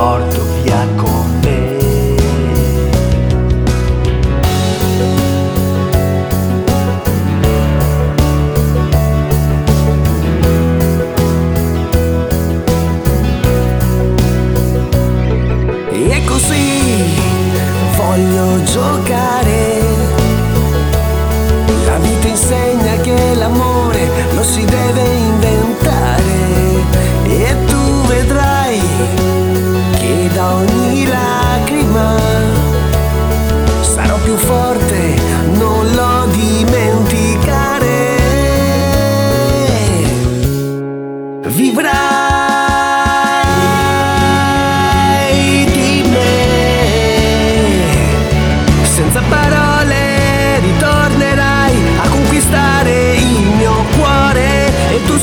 porto via con me. E così voglio giocare. La vita insegna che l'amore lo si deve inventare, e tu vedrai che da ogni lacrima sarò più forte, non lo dimenticare. Vivrai di me, senza parole ritornerai a conquistare il mio cuore, e tu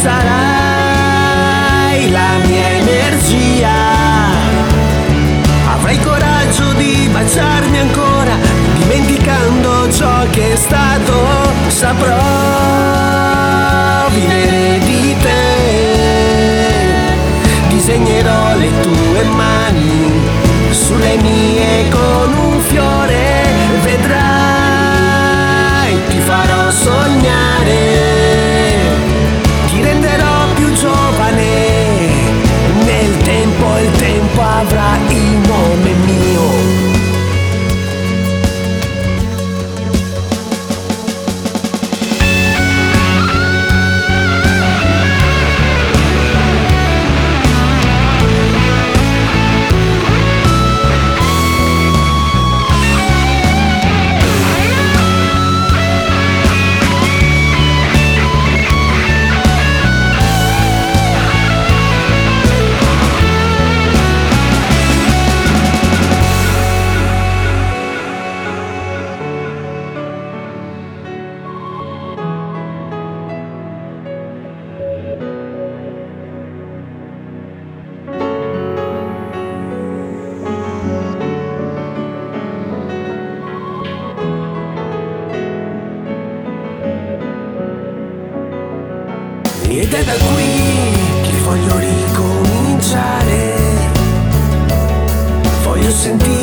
sarai la mia energia. Avrai coraggio di baciarmi ancora, dimenticando ciò che è stato. Saprò vivere di te, disegnerò le tue mani sulle mie con un fiore. Vedrai, ti farò sognare, ti renderò più giovane. Nel tempo il tempo avrà il nome mio. Ed è da qui che voglio ricominciare, voglio sentire